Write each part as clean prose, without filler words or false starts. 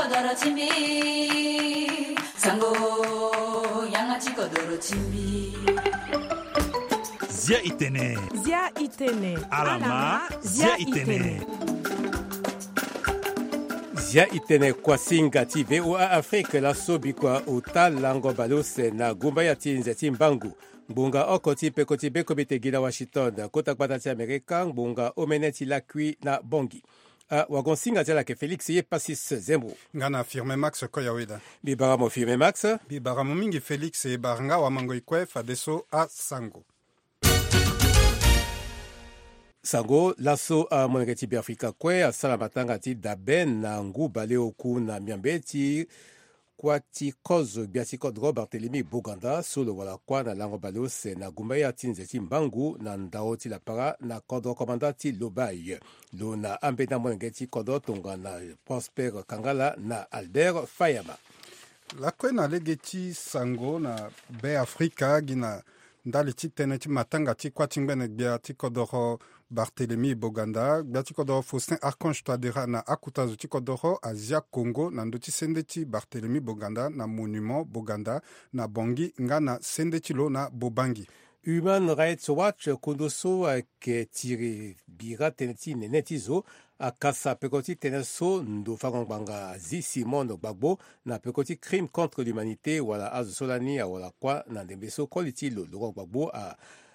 kodoro chimbi sango yangachi kodoro chimbi Zia itene alama zia itene Zia itene kwa singa ti VOA Afrique la sobi kwa utal lango balose na gumba ya tinze timbangu. Mbunga okoti pekoti beko betegila Washington. Kota kwa tati Amerika, mbunga omeneti lakwi na bongi. Wagon singa tela ke Felix ye pasis zembo. Ngana firme Max Koyaweda. Bibaramo firme Max. Bibaramo mingi Felix e baranga wa mango ikwe fadeso a sango. Sango, laso a monegeti biafrika kwe a salamatanga ti daben na nguba leoku na miambeti kwa ti kozo biati kodro Barthélemy Boganda solo wala kwa na lango balose na gumbaya tinze ti mbangu na ndao ti la para na kodro komanda ti Lobai. Lo na ambe na monegeti kodro tonga na Prosper Kangala na Albert Fayama. La kwe na legeti sango na be Afrika gina ndali ti tene ti matanga ti kwa tingbene bia ti kodoro Barthélemy Boganda, biati kodoro Faustin Archange Touadéra na akutazo ti kodoro Asia Congo na ndoti sende ti Barthélemy Boganda na monument Boganda na bongi nga na sende ti lo na Bobangi. Human Rights Watch kundoso ke tiri bira teneti nenetizo akasa pekoti teneso ndo fakongbanga zi Simon Gbagbo na pekoti crime contre l'humanité wala azo solani wala kwa na ndembeso koliti lo Gbagbo a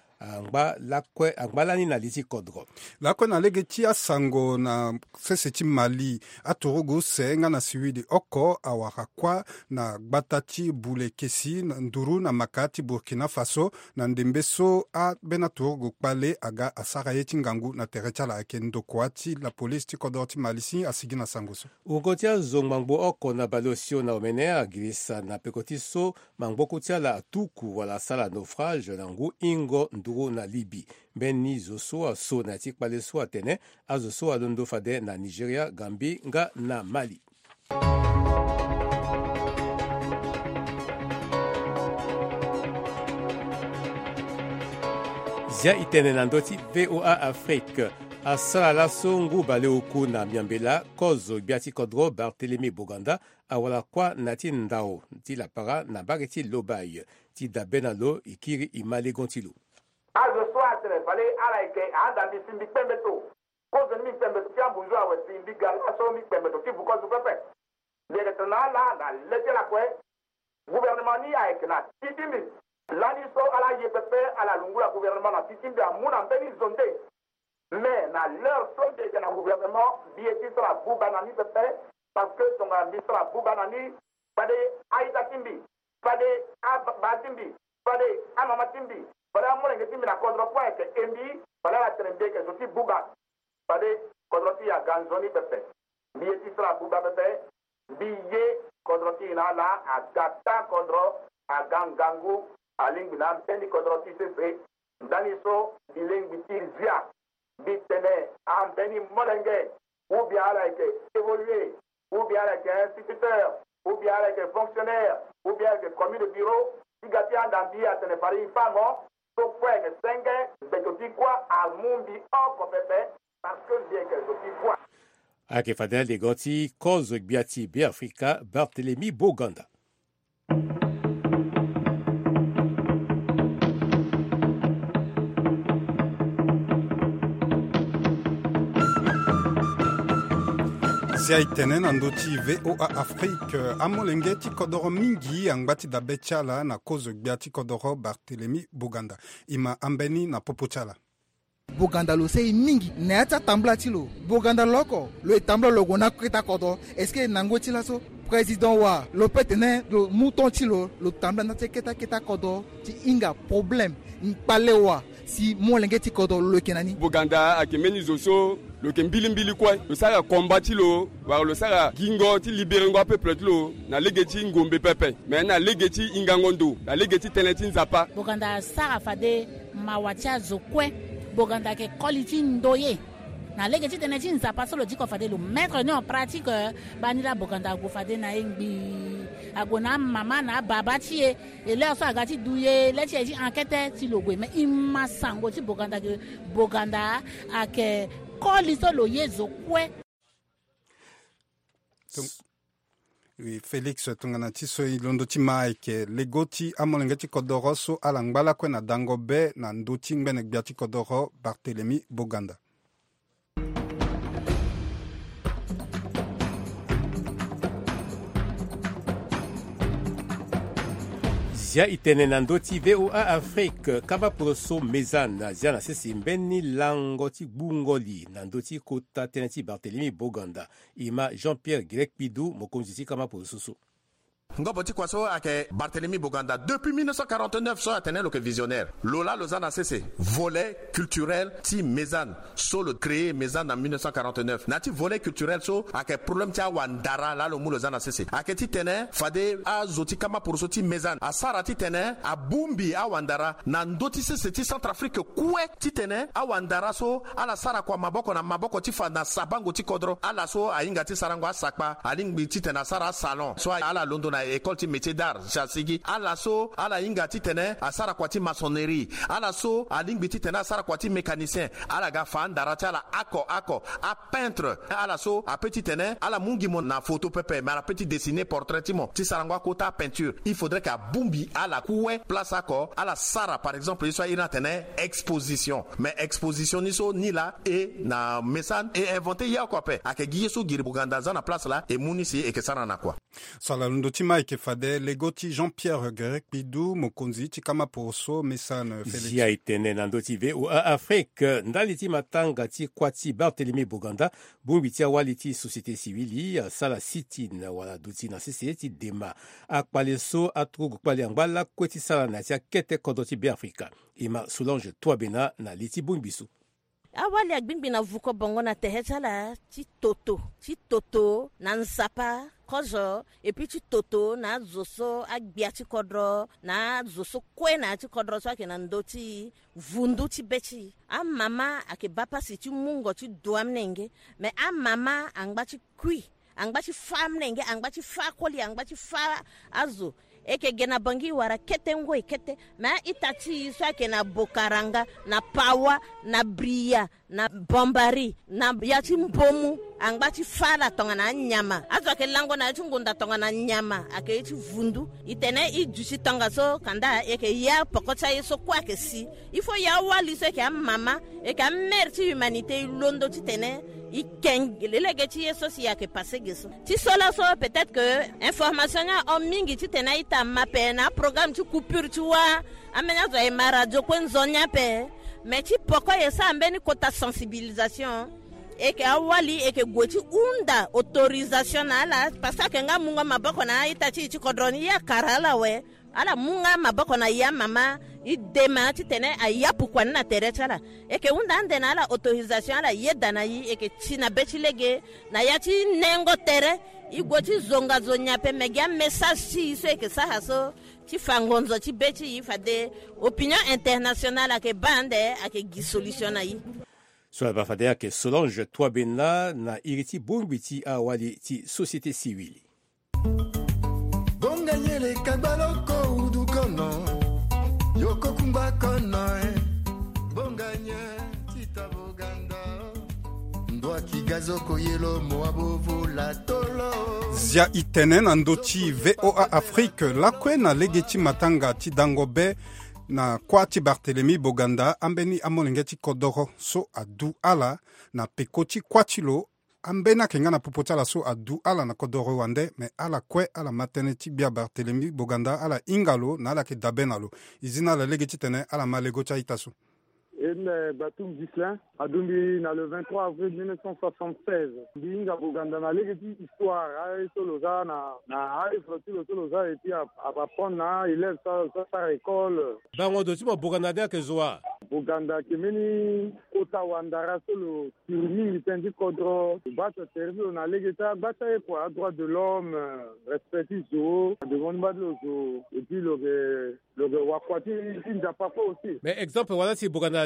angba lani na liti kodro. Lakwe na legeti asango na seseti Mali atorogo senga na siwidi oko awarakwa na gbatati bulekesi na nduru na makati Burkina Faso na ndembeso a bena torogo kpale aga asara yeti ngangu na terechala ake ndokwati la polisi ti kodro ti Malisi asigi na sangoso. Ugotia zongmangbo oko na balosio na omene agirisa na pekoti so mangbo tia la atuku wala sala naufrage na ngu ingo nduru na Libi. Benni zoso a so na tikpale so atene azoso a londo fade na Nigeria, Gambie nga na Mali. Zia itene nandoti VOA Afrique. Asala la songu baleoku na miambela kozo biati kodro Barthélemy Boganda awala kwa nati ndao ti la para na bageti Lobai ti da benalo ikiri imale gontilo. Azo swatele fale alaike anda bisimbi pembeto kozo mi pembeto kiambunjo awe simbi gala so mi pembeto ki bukozo pepe lele tanala na lete la kwe gouvernement ni aike na titimi lani so ala ye pepe ala lungula gouvernement na titimi amuna mbeni zonde mais na leur sonde que na gouvernement bieti sera bubanani pepe parce que son ministre bubanani pade aita timbi pade abatimbi pade amama timbi para mo ngi timbi na kodro kwa ke embi para la trembe ke zoti buba pade kodro ti ya ganzoni pepe bieti sera buba pepe biye kodro ti na la agata kodro agangangu alingi na pendi kodro ti se dani so bilingi ti zia bitene ambeni molenge ou bien avec évoluer ou bien avec instituteur ou bien avec fonctionnaire ou bien avec commis de bureau sigati andambi atene pari famo so fue que senge de que quoi a mumbi en pepe parce que bien que je quoi Ake fadel de goti kozo biati bi Afrika Barthélemy Boganda. Zia itene na ndoti VOA Afrique amolenge ti kodoro mingi angbati da bechala na kozo biati kodoro Barthélemy Boganda ima ambeni na popochala. Boganda lo sei mingi na ata tambla ti lo Boganda loko lo tambla logo na krita kodo est-ce que nango ti la so président wa lo petene lo mouton ti lo tambla na te keta kodo ti inga problème pale wa si molenge ti kodo lo kenani Boganda akemeni zoso lo kembilimbili kwa lo sara combat lo wa lo sara gingo ti libérer ngo peuple lo na legeti ngombe pepe mais na legeti ingangondo na legeti teneti nzapa Boganda sara fade mawatia zokwe Boganda ke quality ndoye na legeti teneti nzapa solo diko fade lo mettre en pratique banila Boganda go fade na engbi agona mama na baba tie et là so agati douye let ti enquête ti lo gwe mais imma sango ti Boganda ke Boganda ake koli solo yezo kwe Felix tongana ti so i londo ti ma ayeke lego ti amolenge ti kodro so ala ngbala kue na dango be na ndö ti ngbene gbia ti kodro Barthélemy Boganda. Zia itene na ndö ti VOA Afrique kamba poloso mezana zia na sese mbeni lango ti gbungoli na ndö ti kota tënë ti Barthélemy Boganda e ma Jean-Pierre Grec Pidou mokonzi ti kamba poloso so. Ngoboti kwaso ake Barthélemy Boganda depuis 1949 so atene lo ke visionnaire lola lozana cessé volet culturel ti mezan so le créé mezan en 1949 nati volet culturel so ake problème ti awandara la lo mu lozana cessé ake ti tene fade a zoti kama pour so ti mezan a sara ti tene a bumbi awandara na ndoti cessé ti Centrafrique kue ti tene awandara so ala sara kwa maboko ti fa na sabango ti kodro ala so ainga ti sarango asakpa alingbi ti tene sara salon so ala londo na école ti métier d'art chasigi ala so ala inga ti tene asara kwa ti maçonnerie ala so alingbi ti tene asara kwa ti mécanicien ala ga fa ndara ti ala ako a peintre ala so a petit tene ala mungi mon na photo pepe mais ala petit dessiner portrait ti mo ti sarango kota peinture il faudrait que bumbi ala kuwe place ako ala sara par exemple so ina tene exposition mais exposition ni so ni la et na mesan et inventé ya quoi pe ake giye so giri Boganda za na place là et munisi et que sana na quoi sala londo ti ma ayeke fade lego ti Jean-Pierre Grec Pidou mokonzi ti kama poloso mesana Félix zia itene na ndö ti VOA Afrique ndali ti matanga ti kuâ ti Barthélemy Boganda bungbi ti awali ti société civile asala siti na wala duti na sese ti dema akpale so atrugu kpale angbala kue ti sara na ti akete kodro ti Beafrika e ma Solange Twabena na li ti bungbi so. Awali agbingbi na vuko bongo na tehe tala ti toto na nzapa kozo et puis ti toto na zoso agbia ti kodro na zoso kue na ti kodro so ake na ndö ti vundu ti beti a mama ake bapa si ti mungo ti duam nenge me a mama angba ti kui angba ti fa mnenge angba ti fa koli angba ti fa azo eke gena bangi wara kete ngoi kete ma itati so ake na bokaranga na pawa na bria na bombari na yati mbomu angba ti fala tonga na nyama azo ake lango na ngunda tonga na nyama ake ti vundu itene i jusi tonga so kanda eke ya pokota yeso kwa ke si il faut ya wali so ke mama eke merci humanité londo ti tene i keng lelege ti yeso si yake passé geso ti sola so peut-être que information ya o mingi ti tene ita mape na programme ti coupure ti wa amenya zo e maradio kwenzonya pe mais ti poko yesa ambeni kota sensibilisation et que awali et que goti unda autorisation na la parce que nga munga maboko na itati ti kodroni ya karala we ala munga maboko na ya mama i dema ti tene ayapu kwa na tere chala et que unda ande na la autorisation ala yeda na yi et que tina beti lege na ya ti nengo tere i goti zonga zonya pe megia message si so et que ça haso ti fangonzo ti beti fade opinion internationale ake bande ake gi solution na yi so ba fade ake Solange Twabena na iriti bungbi ti awali ti société civile bonganyele kabaloko udukono yoko kumba kono bonganye tita Boganda ndwa kigazoko yelo moabovu la tolo zia itene na ndö ti VOA Afrique lakue na lege ti matanga ti dango be na kuâ ti Barthélemy Boganda ambeni amolenge ti kodro so adu ala na peko ti kuâ ti lo ambeni ayeke nga na popo ti ala so adu ala na kodro wande me ala kue ala matene ti bia Barthélemy Boganda ala hinga lo na ala yeke dabe na lo e zi na ala lege ti tene ala ma lego ti aita so Batum Gislin a dumbi na le 23 avril 1976 binga Boganda na legeti histoire ay soloza na ay flotilo soloza et puis apprendre na élève sa école bango do timo Boganda de ke zoa Boganda kemeni otawandara solo turmi tendi kodro bato servio na legeta bata e pour droit de l'homme respecter zo demande pas de et puis le wakwati nzapa aussi mais exemple voilà si Boganda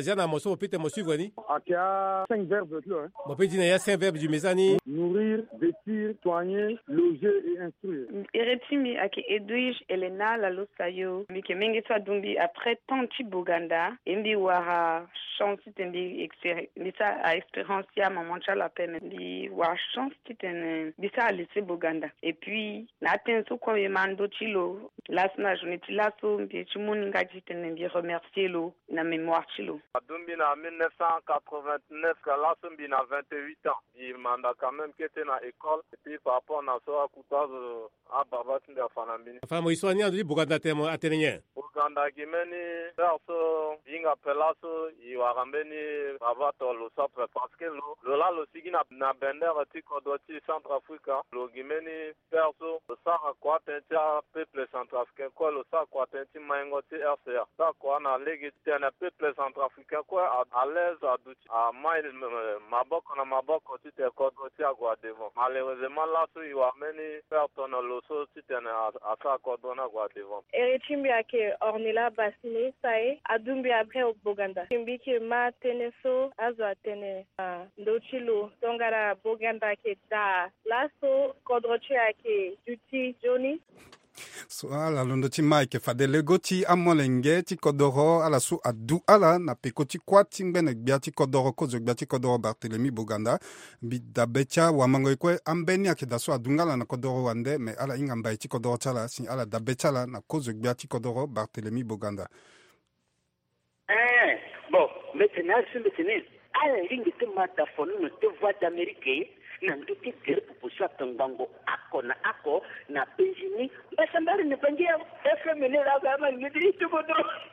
Zana Mosso, peut-être me suivre, ni? Il y a 5 verbes, là. Mon petit, il y a 5 verbes du Mésani. Nourrir, vêtir, soigner, loger et instruire. Eretimi ake Edwige Elena Lalosayo mike mengi twa dumbi après tanti Boganda embi wara chance tembi bisa a expérience ya maman cha la peine bi wa chance titen bisa a laisser Boganda et puis na tenso ko mando chilo lasna joneti laso mbi chimuni ngaji tenen bi remercier lo na mémoire chilo dumbi na 1989 laso mbi na 28 ans il manda quand même qui était na école et puis par rapport na so akutaz a baba tinde fanambini famo iswani andi Boganda temo atenyen Boganda kimeni perso inga pelaso iwarambeni baba to lo sapre parce que lo la lo sigina na bender tiko doti Centrafrica lo kimeni perso lo sara kwa tentia peuple centrafricain quoi lo sara kwa tentia maingoti RCA ça quoi na legi tena peuple centrafricain quoi à l'aise à duti à mail maboko na maboko tite ko doti agwa devant malheureusement là so iwameni perso na lo so titena asa ko dona agwa devant Eretimbi ake Ornella Basile sae adumbi après au Boganda timbi ke ma teneso azo atene ndochilo tongara Boganda ke da laso kodroche ake duty Johnny so ala londo ti Mike fa de legoti amolenge ti kodoro ala su adu ala na pekoti kwati ngene gbiati kodoro kozo gbiati kodoro Barthélemy Boganda bi dabecha wa mango kwe ambeni ake daso adungala na kodoro wande me ala inga mbai ti kodoro chala sin ala dabecha la na kozo gbiati kodoro Barthélemy Boganda bon maintenant sur le tennis ala ringi te mata fonu no te voix d'Amérique nandu ti tere pupusu atangango ako na penjini basambari ne pangia FM ne la gama ngidi tukodo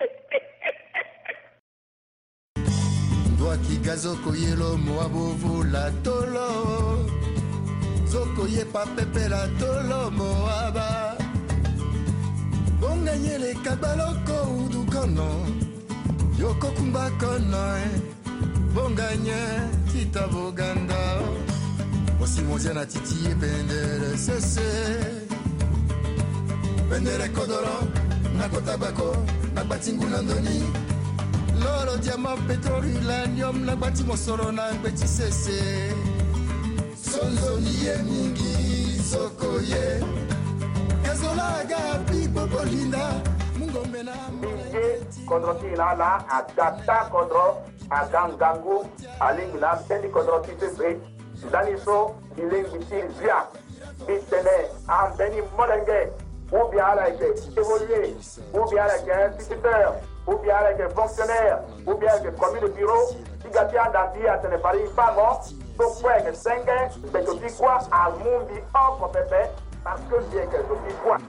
Ndwa kigazoko yelo moabovu la tolo Zoko ye pa pepe la tolo moaba Bonganye le kabaloko udukono Yoko kumba kono Bonganye tita Boganda Osi moziana titi e pendere sese Pendere kodoro Nako tabako Nakbatingu landoni Lolo diamant pétrole uranium Nakbati mosoro nakbeti sese Sonzoni ye mingi Sokoye Kazola agapi popolinda Mungombe na Kodroti la adapta kodro agangangu alingla tendi kodroti pepe Daniso ilingi zia bitene ambeni molenge ou bien à évoluer ou bien à instituteur ou bien à fonctionnaire ou bien à commis de bureau si gatia d'anti à ne pas bon donc quoi que 5 mais tu dis quoi à mundi en compétent parce que bien que tu dis quoi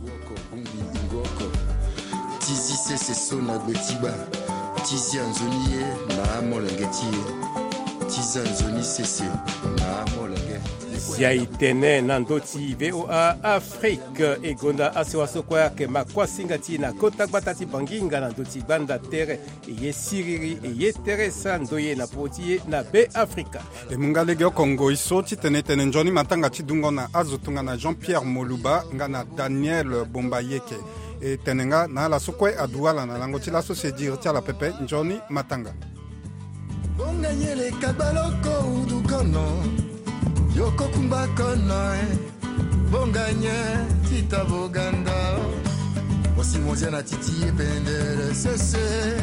Tizi sese sona gwetiba Tizi anzoniye na molengeti Tizi anzoni sese na molenge Ziaitene nandoti VOA Afrique egonda asiwaso kwa ke makwasingati na kota batati banginga nandoti banda tere eye siriri eye teresa ndoye na potie na be Africa e mungalege Kongo isoti tenetene njoni matanga tidungo na azotunga na Jean-Pierre Moluba ngana Daniel Bombayeke e tenenga na la sokwe aduala na langoti la sosedir tia la pepe njoni matanga Bonganyele kabaloko udukono Yoko kumba kono Bonganye tita Boganda Osi moziana titi e pendere sese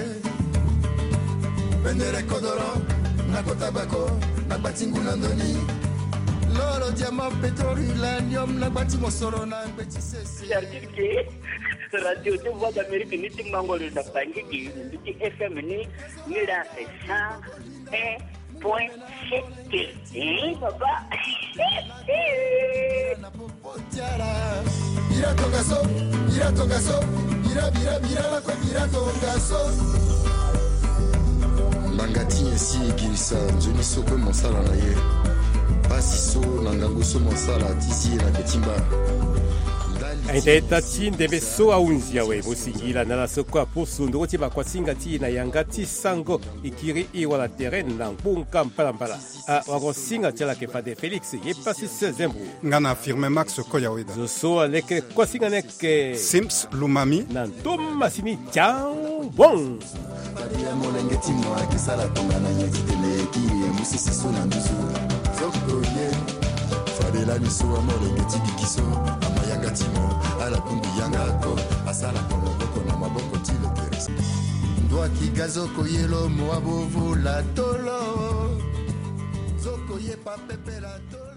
Pendere kodoro Nako tabako Nakbatingu landoni Lolo diamant pétrole uranium Nakbati mosoro nakbeti sese Radio de Voix d'Amérique ni timangolo da bangi ki ni FM ni la 101.7 papa Ira la kwa Bangati ensi egirisa nzoni soko monsala na ye Basi so nangango so monsala tizi na ketimba aitaita ti ndeve so aunzia we mosingila na la soko a posundo oti bakwasinga ti na yanga ti sango ikiri iwa la terrain na ngbunka mpalambala a wakosinga ti ala ke fade Félix ye pasi se zembru nga na affirme Max Koyaweda zo so aleke kwasinga neke Sims Lumami na ntoma sini tiang bon Badia molenge timo akisala tonga na nyeti teleki musisi suna nduzu zokoye fadela miso molenge tikiso amayanga timo ala kumbi yanga ko asala kono boko na maboko tile teres ndo akigazo koyelo mo abovu la tolo zokoye pa pepe la tolo